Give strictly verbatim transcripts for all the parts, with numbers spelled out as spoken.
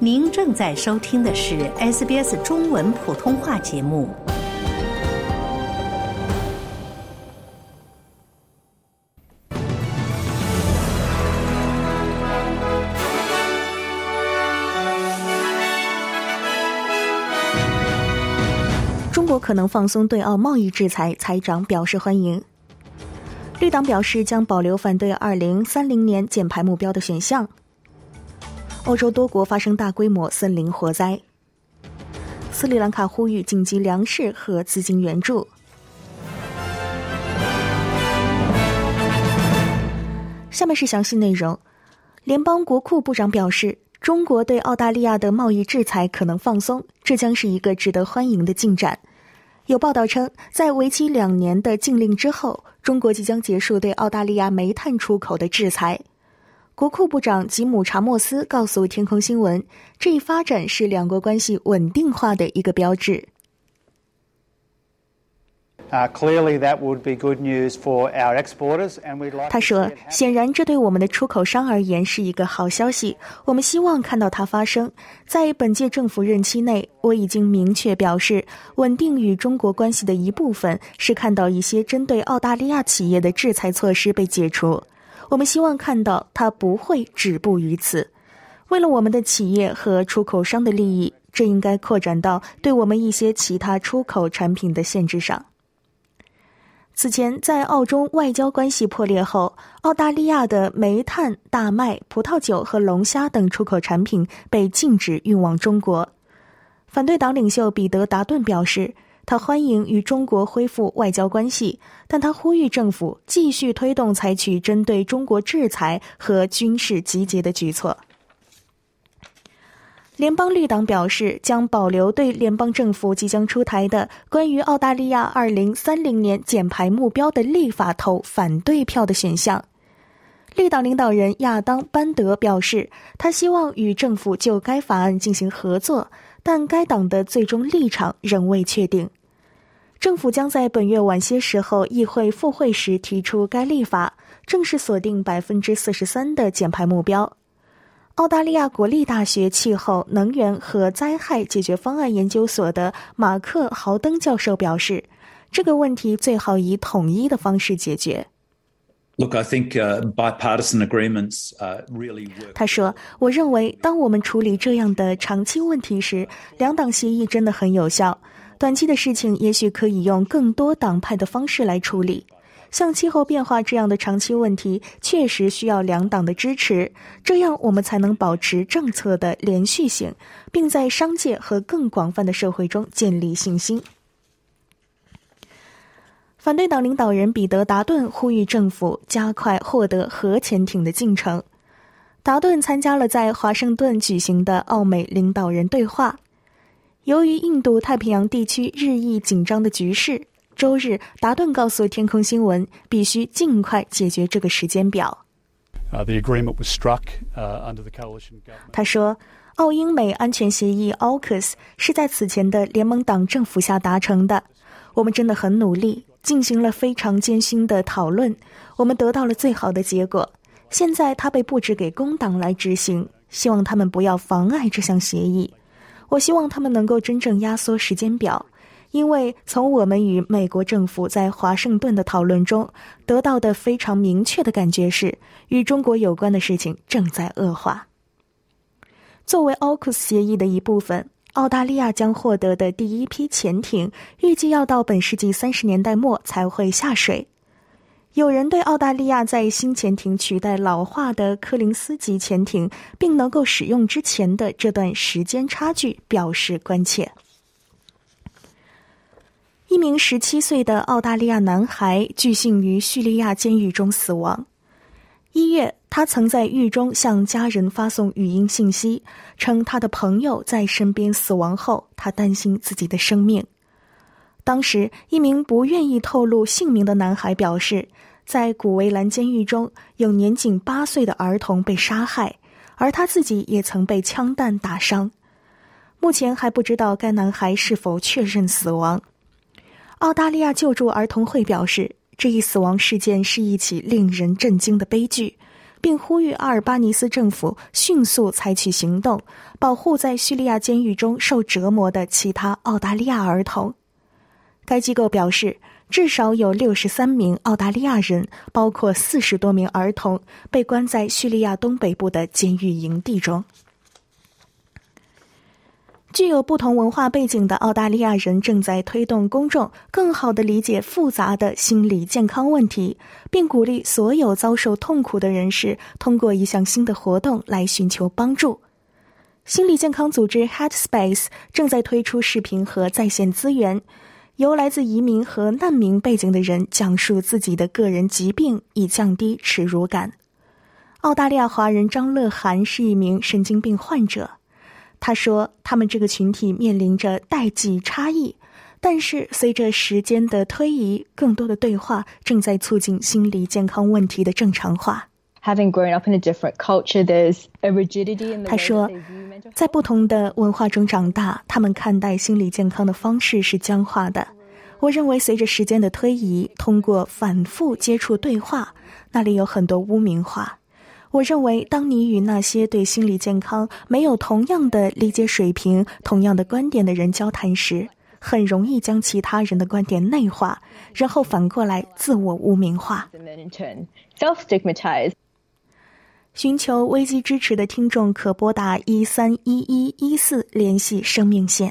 您正在收听的是 S B S 中文普通话节目。 中国可能放松对澳贸易制裁，财长表示欢迎。绿党表示将保留反对二零三零年减排目标的选项。欧洲多国发生大规模森林火灾。斯里兰卡呼吁紧急粮食和资金援助。下面是详细内容。联邦国库部长表示，中国对澳大利亚的贸易制裁可能放松，这将是一个值得欢迎的进展。有报道称，在为期两年的禁令之后，中国即将结束对澳大利亚煤炭出口的制裁。国库部长吉姆·查莫斯告诉天空新闻，这一发展是两国关系稳定化的一个标志。 Uh, clearly that would be good news for our exporters, and we'd like 他说，显然这对我们的出口商而言是一个好消息，我们希望看到它发生。在本届政府任期内，我已经明确表示，稳定与中国关系的一部分是看到一些针对澳大利亚企业的制裁措施被解除。我们希望看到它不会止步于此。为了我们的企业和出口商的利益，这应该扩展到对我们一些其他出口产品的限制上。此前，在澳中外交关系破裂后，澳大利亚的煤炭、大麦、葡萄酒和龙虾等出口产品被禁止运往中国。反对党领袖彼得·达顿表示，他欢迎与中国恢复外交关系，但他呼吁政府继续推动采取针对中国制裁和军事集结的举措。联邦绿党表示，将保留对联邦政府即将出台的关于澳大利亚二零三零年减排目标的立法投反对票的选项。绿党领导人亚当·班德表示，他希望与政府就该法案进行合作，但该党的最终立场仍未确定。政府将在本月晚些时候议会复会时提出该立法，正式锁定 百分之四十三 的减排目标。澳大利亚国立大学气候、能源和灾害解决方案研究所的马克·豪登教授表示，这个问题最好以统一的方式解决。 Look, I think, uh, bipartisan agreements, uh, really work. 他说，我认为当我们处理这样的长期问题时，两党协议真的很有效。短期的事情也许可以用更多党派的方式来处理。像气候变化这样的长期问题确实需要两党的支持，这样我们才能保持政策的连续性，并在商界和更广泛的社会中建立信心。反对党领导人彼得·达顿呼吁政府加快获得核潜艇的进程。达顿参加了在华盛顿举行的澳美领导人对话。由于印度太平洋地区日益紧张的局势，周日，达顿告诉天空新闻，必须尽快解决这个时间表。 Uh, the agreement was struck, uh, under the coalition government. 他说，澳英美安全协议 A U K U S 是在此前的联盟党政府下达成的。我们真的很努力，进行了非常艰辛的讨论，我们得到了最好的结果。现在它被布置给工党来执行，希望他们不要妨碍这项协议。我希望他们能够真正压缩时间表。因为从我们与美国政府在华盛顿的讨论中得到的非常明确的感觉是，与中国有关的事情正在恶化。作为 A U K U S 协议的一部分，澳大利亚将获得的第一批潜艇预计要到本世纪三十年代末才会下水。有人对澳大利亚在新潜艇取代老化的柯林斯级潜艇并能够使用之前的这段时间差距表示关切。一名十七岁的澳大利亚男孩据信于叙利亚监狱中死亡。一月，他曾在狱中向家人发送语音信息，称他的朋友在身边死亡后，他担心自己的生命。当时，一名不愿意透露姓名的男孩表示，在古维兰监狱中有年仅八岁的儿童被杀害，而他自己也曾被枪弹打伤。目前还不知道该男孩是否确认死亡。澳大利亚救助儿童会表示，这一死亡事件是一起令人震惊的悲剧， 并呼吁阿尔巴尼斯政府迅速采取行动，保护在叙利亚监狱中受折磨的其他澳大利亚儿童。该机构表示，至少有六十三名澳大利亚人，包括四十多名儿童，被关在叙利亚东北部的监狱营地中。具有不同文化背景的澳大利亚人正在推动公众更好地理解复杂的心理健康问题，并鼓励所有遭受痛苦的人士通过一项新的活动来寻求帮助。心理健康组织 Headspace 正在推出视频和在线资源，由来自移民和难民背景的人讲述自己的个人疾病，以降低耻辱感。澳大利亚华人张乐涵是一名神经病患者。他说，他们这个群体面临着代际差异，但是随着时间的推移，更多的对话正在促进心理健康问题的正常化。 Having grown up in a different culture, there's a rigidity in the 他说，在不同的文化中长大，他们看待心理健康的方式是僵化的。我认为随着时间的推移，通过反复接触对话，那里有很多污名化。我认为当你与那些对心理健康没有同样的理解水平、同样的观点的人交谈时，很容易将其他人的观点内化，然后反过来自我污名化。寻求危机支持的听众可拨打一三一一一四联系生命线。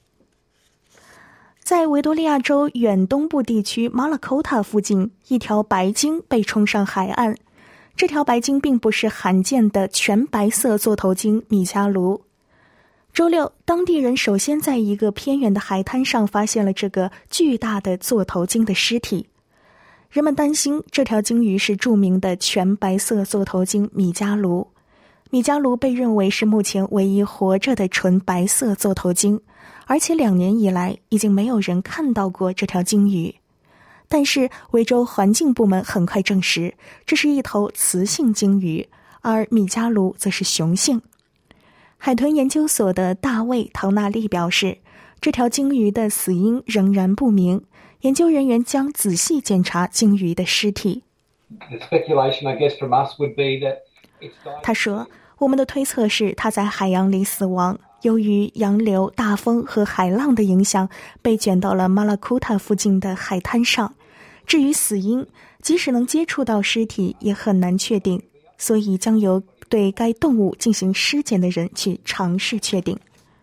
在维多利亚州远东部地区马拉科塔附近，一条白鲸被冲上海岸。这条白鲸并不是罕见的全白色座头鲸米加卢。周六，当地人首先在一个偏远的海滩上发现了这个巨大的座头鲸的尸体。人们担心这条鲸鱼是著名的全白色座头鲸米加卢。米加卢被认为是目前唯一活着的纯白色座头鲸，而且两年以来已经没有人看到过这条鲸鱼。但是维州环境部门很快证实，这是一头雌性鲸鱼，而米加卢则是雄性。海豚研究所的大卫·陶纳利表示，这条鲸鱼的死因仍然不明，研究人员将仔细检查鲸鱼的尸体。他说，我们的推测是它在海洋里死亡，由于洋流、大风和海浪的影响，被卷到了马拉库塔附近的海滩上。至于死因，即使能接触到尸体，也很难确定，所以将由对该动物进行尸检的人去尝试确定。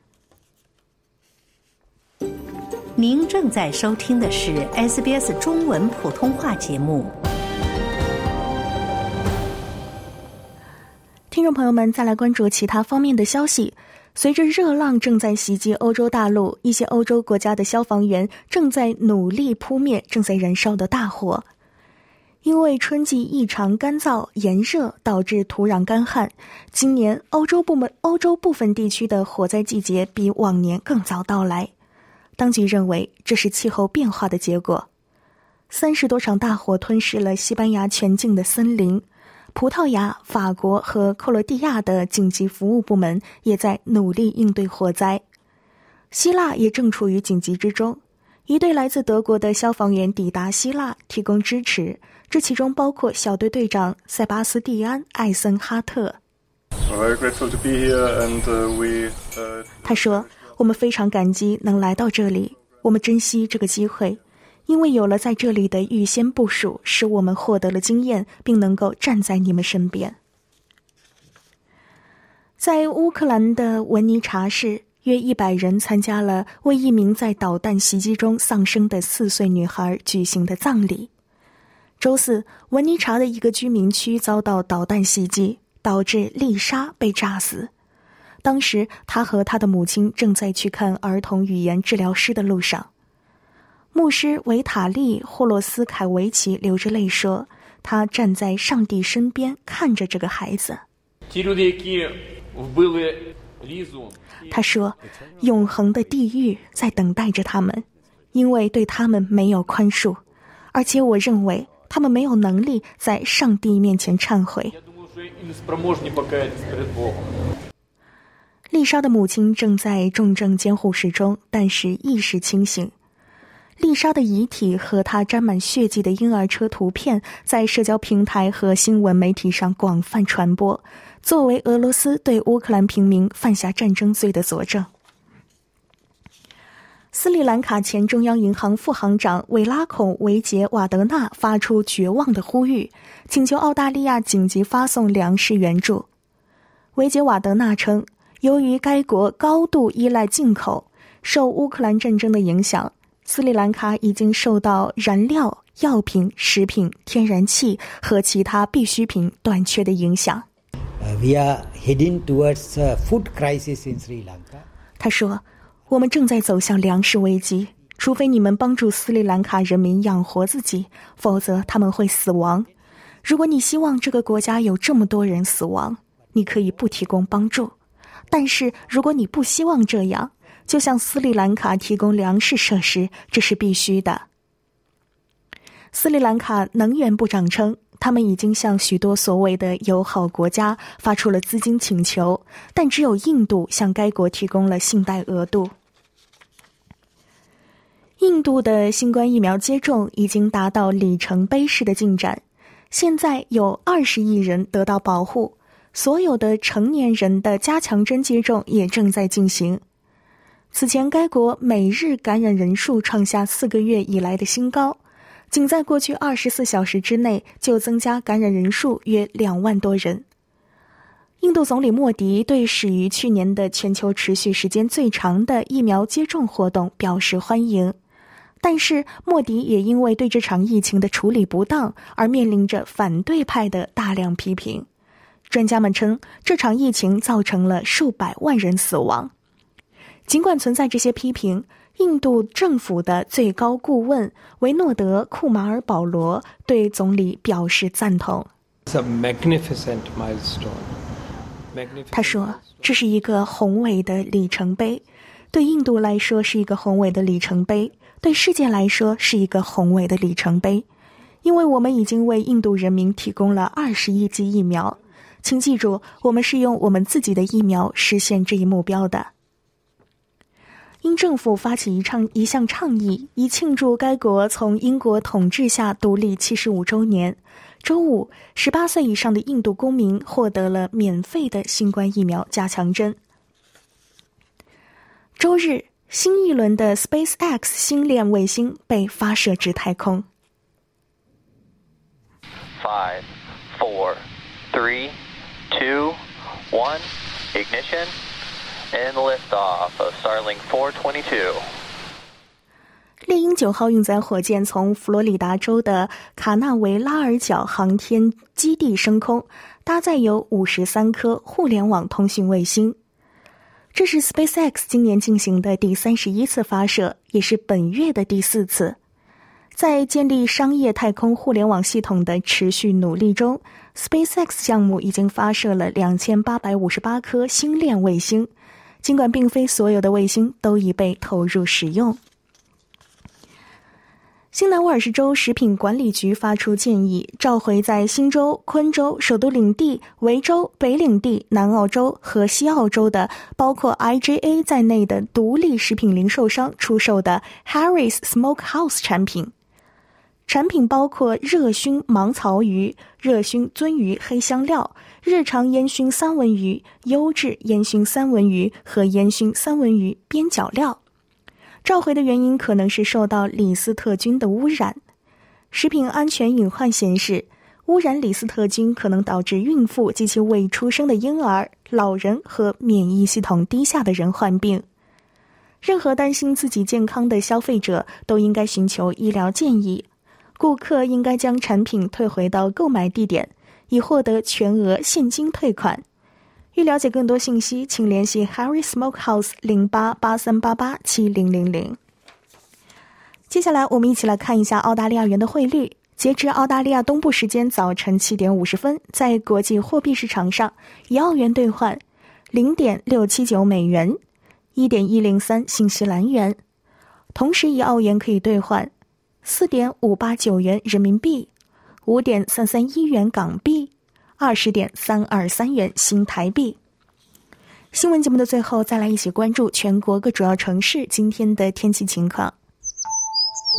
您正在收听的是 S B S 中文普通话节目。 听众朋友们，再来关注其他方面的消息。随着热浪正在袭击欧洲大陆，一些欧洲国家的消防员正在努力扑灭正在燃烧的大火。因为春季异常干燥炎热导致土壤干旱，今年欧洲部门欧洲部分地区的火灾季节比往年更早到来。当局认为这是气候变化的结果。三十多场大火吞噬了西班牙全境的森林。葡萄牙、法国和克罗地亚的紧急服务部门也在努力应对火灾。希腊也正处于紧急之中，一队来自德国的消防员抵达希腊提供支持，这其中包括小队队长塞巴斯蒂安·艾森哈特。他说，我们非常感激能来到这里，我们珍惜这个机会，因为有了在这里的预先部署，使我们获得了经验，并能够站在你们身边。在乌克兰的文尼察市，约一百人参加了为一名在导弹袭击中丧生的四岁女孩举行的葬礼。周四，文尼察的一个居民区遭到导弹袭击，导致丽莎被炸死。当时，她和她的母亲正在去看儿童语言治疗师的路上。牧师维塔利·霍洛斯凯维奇流着泪说，他站在上帝身边看着这个孩子。他说，永恒的地狱在等待着他们，因为对他们没有宽恕，而且我认为他们没有能力在上帝面前忏悔。丽莎的母亲正在重症监护室中，但是意识清醒。 丽莎的遗体和她沾满血迹的婴儿车图片在社交平台和新闻媒体上广泛传播，作为俄罗斯对乌克兰平民犯下战争罪的佐证。斯里兰卡前中央银行副行长维拉孔·维杰瓦德纳发出绝望的呼吁，请求澳大利亚紧急发送粮食援助。维杰瓦德纳称，由于该国高度依赖进口，受乌克兰战争的影响，斯里兰卡已经受到燃料、药品、食品、天然气和其他必需品短缺的影响。 Uh, we are heading towards a food crisis in Sri Lanka. 他说，我们正在走向粮食危机，除非你们帮助斯里兰卡人民养活自己，否则他们会死亡。如果你希望这个国家有这么多人死亡，你可以不提供帮助，但是如果你不希望这样，就向斯里兰卡提供粮食设施，这是必须的。斯里兰卡能源部长称，他们已经向许多所谓的友好国家发出了资金请求，但只有印度向该国提供了信贷额度。印度的新冠疫苗接种已经达到里程碑式的进展，现在有二十亿人得到保护，所有的成年人的加强针接种也正在进行。此前该国每日感染人数创下四个月以来的新高，仅在过去二十四小时之内就增加感染人数约两万多人。印度总理莫迪对始于去年的全球持续时间最长的疫苗接种活动表示欢迎，但是莫迪也因为对这场疫情的处理不当而面临着反对派的大量批评。专家们称，这场疫情造成了数百万人死亡。尽管存在这些批评，印度政府的最高顾问维诺德·库马尔保罗对总理表示赞同。 It's a magnificent milestone. 他说，这是一个宏伟的里程碑，对印度来说是一个宏伟的里程碑，对世界来说是一个宏伟的里程碑，因为我们已经为印度人民提供了二十亿剂疫苗。请记住，我们是用我们自己的疫苗实现这一目标的。英政府发起一场一项倡议，以庆祝该国从英国统治下独立七十五周年。周五，十八岁以上的印度公民获得了免费的新冠疫苗加强针。周日，新一轮的 SpaceX 星链卫星被发射至太空。 Five, four, three, two, one, ignition, and liftoff of Starlink four twenty-two。 猎鹰九号运载火箭从佛罗里达州的卡纳维拉尔角航天基地升空，搭载有五十三颗互联网通讯卫星。这是 SpaceX 今年进行的第三十一次发射，也是本月的第四次。在建立商业太空互联网系统的持续努力中， SpaceX 项目已经发射了两千八百五十八颗星链卫星，尽管并非所有的卫星都已被投入使用。新南威尔士州食品管理局发出建议，召回在新州、昆州、首都领地、维州、北领地、南澳洲和西澳洲的包括 I G A 在内的独立食品零售商出售的 Harry's Smokehouse 产品。产品包括热熏芒草鱼、热熏鳟鱼黑香料、日常烟熏三文鱼、优质烟熏三文鱼和烟熏三文鱼边角料。召回的原因可能是受到李斯特菌的污染。食品安全隐患显示，污染李斯特菌可能导致孕妇及其未出生的婴儿、老人和免疫系统低下的人患病。任何担心自己健康的消费者都应该寻求医疗建议。顾客应该将产品退回到购买地点，以获得全额现金退款。欲了解更多信息，请联系 Harry Smokehouse 零八八三八八七零零零。接下来我们一起来看一下澳大利亚元的汇率。截至澳大利亚东部时间早晨七点五十分，在国际货币市场上，以澳元兑换 零点六七九美元， 一点一零三新西兰元。同时以澳元可以兑换 四点五八九元人民币， 五点三三一元港币， 二十点三二三元新台币。新闻节目的最后，再来一起关注全国各主要城市今天的天气情况。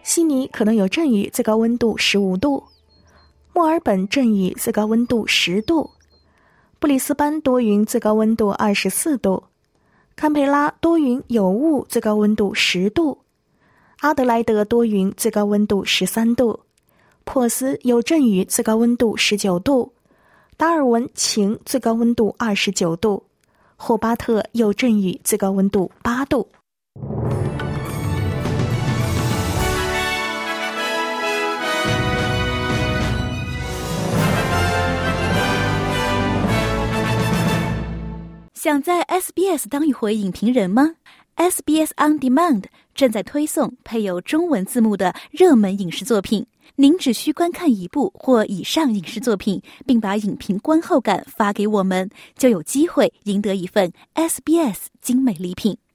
悉尼可能有阵雨，最高温度十五度；墨尔本阵雨，最高温度十度；布里斯班多云，最高温度二十四度；堪培拉多云有雾，最高温度十度；阿德莱德多云，最高温度十三度；珀斯有阵雨，最高温度十九度；达尔文晴，最高温度二十九度；霍巴特有阵雨，最高温度八度。 想在 S B S 当一回影评人吗？ S B S On Demand 正在推送配有中文字幕的热门影视作品，您只需观看一部或以上影视作品，并把影评观后感发给我们，就有机会赢得一份 S B S 精美礼品。